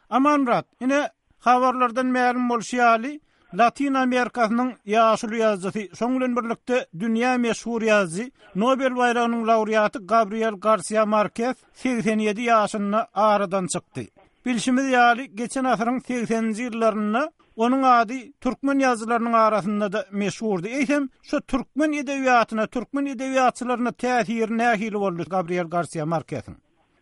Amanrat, ine habarlardan ma'lum bolşýaly, Latin Amerikasynyň ýaşuly ýazgysy, şoň bilen birlikde dünýä meşhur ýazgy, Nobel baýragynyň laureaty Gabriel Garcia Marquez 87 ýaşynda aradan çykdy. Bilşimiz ýaly geçen asyryň 80-nji ýyllaryna onun ady türkmen ýazgylarynyň arasynda da meşhurdy. Eýsem, şu türkmen edebiýatyna, türkmen edebiýatçylaryna täsiri nähili boldy Gabriel Garcia Marquez'in?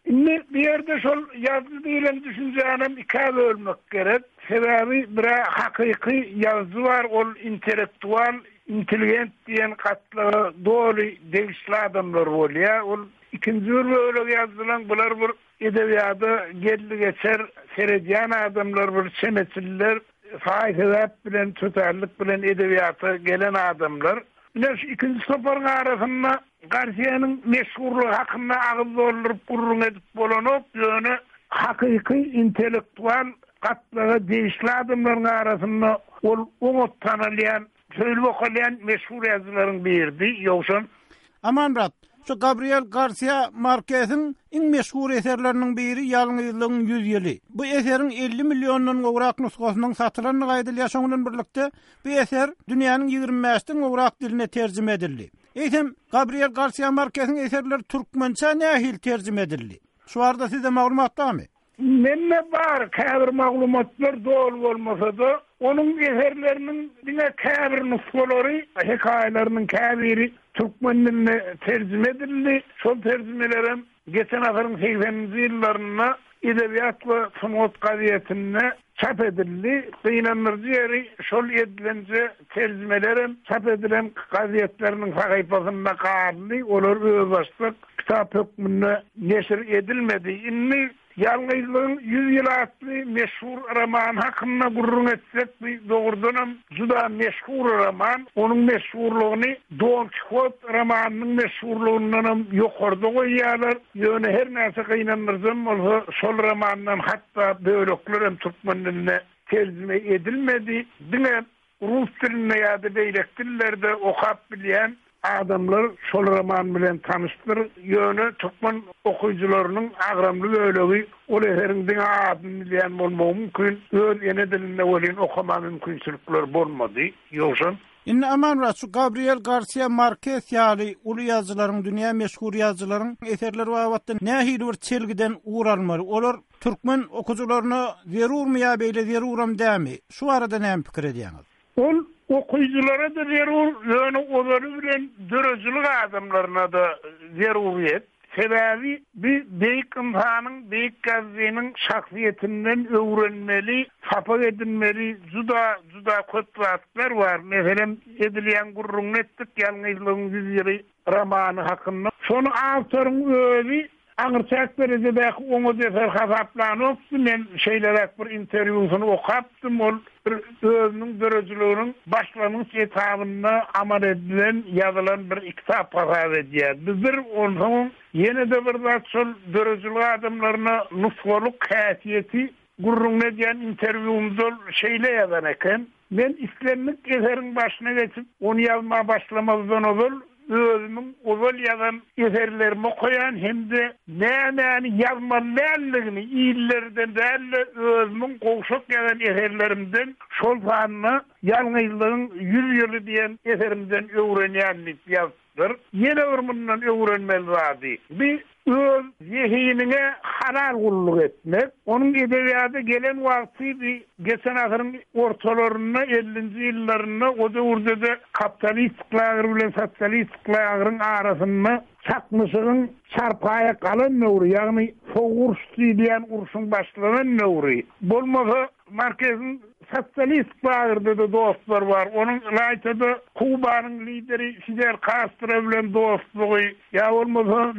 Bir yerde şol yazı bilen düşünjänim iki bölmek gerek. Sebebi bir hakyky yazı var, ol intellektual, intelligent diyen katlı doğru degişli adamlar bolýar. Ol ikinji öyle yazılan bular bir edebiýaty geldi geçer seredýän adamlar, bir semetiller, faýda bilen tutarlyk bilen edebiýaty gelen adamlar. Näş ikinji soparyň arasynda Garcia'nın meşhurluğu hakkında ağız olup gurrun edip bolanıp yönü hakyky intellektual katlığı değişli adamların arasında onu tanılayan, söylüp okuyan meşhur yazıların biriydi. Yoksa Amanrat, şu Gabriel Garcia Marquez'in en meşhur eserlerinin biri Yalňyzlygyň 100 ýyly. Bu eserin 50 milyondan gowrak nusgasynyň satylyny gaýdylýar, şoň bilen birlikde bu eser dünýäniň 25-den gowrak diline terjime edildi. Eýsem, Gabriel Garcia Marquez'in eserleri türkmençe nähil terjime edildi? Şu arada size maglumatdamy? Menne bar käbir maglumatlar doğru bolmasa da onun eserlerinin dine käbir nusgalary, hekaýalarynyň käbiri türkmen diline terjime edildi. Şol terjimelerim geçen asyryň 80-nji ýyllaryna edebiyat we sanat gazetine çap edildi. Kıynanırcı yeri şol edilince tercümelerim çap edilen gazetelerinin sayfasında kaldı. Olur başlık kitap hükmüne neşir edilmedi. İnni Yalňyzlygyň 100 ýyl atly meşhur roman hakkında gurrun etsek, doğrudan juda meşhur roman. Onun meşhurluğunu Don Quixote romanının meşhurluğundan ýokarda goýýarlar. Ýöne her näse kıynanırjam bolsa şol romandan hatta bölekler türkmen diline terjime edilmedi. Dine rus diline ýa-da beýlek dillerde okap bilýän adamlar şol roman bilen tanıştyr. Ýöne türkmen okuyucularının agramly bölegi ol eserin diňe adyny bilýän bolmagy mümkin. Öz ene dilinde bolan okuma mümkinçilikler bolmady. Ýoksa Inne Amanrat, şu Gabriel Garcia Marquez ýaly uly ýazgylaryň, dünýä meşhur ýazgylaryň eserleri wagtda nähili bir çelgiden uğralmaly. Olar türkmen okuwçylaryna zerurmy ýa beýle zeruram dämi? Şu arada näme pikir edýäňiz? Ol okuyuculara da zerur, ýöne olary bilen dörejlik adamlaryna da zeruriyet. Sebebi bir beýik insanyň, beýik gazetiniň şahsiýetinden öwrenmeli, sapak edilmeli, juda köp wagtlar bar. Meselem edilýän gurrun etdik Yalňyzlygyň 100 ýyly romany hakynda. Şonu awtoryň özi aňyrçak derecede oňa defer hasaplanyp, men şeýlerek bir interwýusyny okapdym. Ol özüniň dörejliginiň başlanýyş etabyna amal edilen ýazylan bir kitap hasap edýär. Bizler onuň ýene de bir şol dörejlik adamlaryna nusgalyk häsiýeti gurrun edýän interwýumda şeýle ýazan eken. Men islenlik eseriň başyna geçip onu ýazma başlamazdan ol özümün ozal ýazan eserlerimi koyan hem de näme ýazmalarlygyny ýyllardan däl özümün gowşak ýazan eserlerimden şol fanyny Yalňyzlygyň 100 ýyly diýen eserimden öwrenýänlik ýazdyr. Ýene urmundan öwrenmeli zady. Bir öz zihnine halal gulluk etmek, onun edebiýaty gelen wagty geçen asyryň ortalaryna 50-nji ýyllaryna o döwürde kapitalist klager bilen sosialist klageryň arasynda çakmyşygyň çarpaýa galan nöwri, ýagny soğuruş diýen urşuň başlanan nöwri. Bolmasa Marquez'in sosyalist klagerinde de dostlar var. Onun laýtda Kubanyň lideri Fidel Castro bilen dostlugy, ýa bolmasa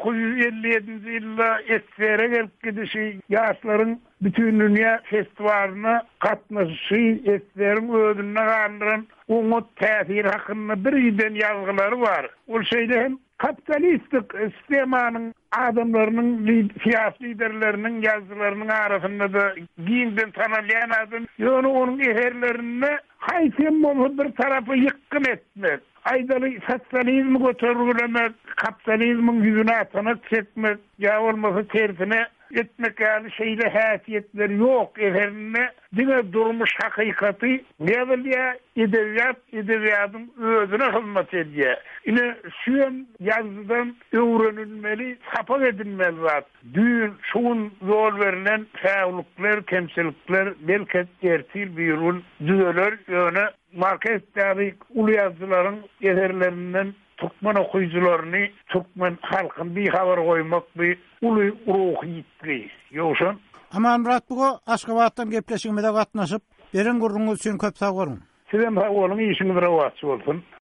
1957-nji ýylda esere gelip gidişi, ýaşlaryň bütün dünýä festiwalyna gatnaşy, eseriň ödünne gandyran oňa täsir hakynda bir ýydan ýazgylary bar. Ol şeýle hem kapitalistik sistemanyň adamlarynyň siyasi liderleriniň ýazgylarynyň arasynda da giňden tanalýan adam ýöne onuň eserlerine haýsem bir tarapy ýykyn etmek, aýdaly sosializmi götergilemek, kapitalizmiň ýüzüne atanak çekmek, ýa bolmasa tersine etmekali şeyle häsiyetleri yok. Efendine dine durmuş hakikati ne edebiyatın özüne hizmet ediyor. Yine süyen yazıdan öğrenilmeli, sapak edilmeli zat. Düğün, şuun zor verilen fəallıklar, temsillikler, belki tertil buyurun, düğeler, yöne marketteki ulu yazıların eserlerinden Türkmen okuyucularını, Türkmen halkın bir haber koymak bir ulu ruh yitli. Yoksa Aman Murat bugo Aşgabatdan gepleşigime de gatnaşyp, beriň gurrunuz üçin köp sag bolun. sizem sag bolun, işiniz rawat bolsun.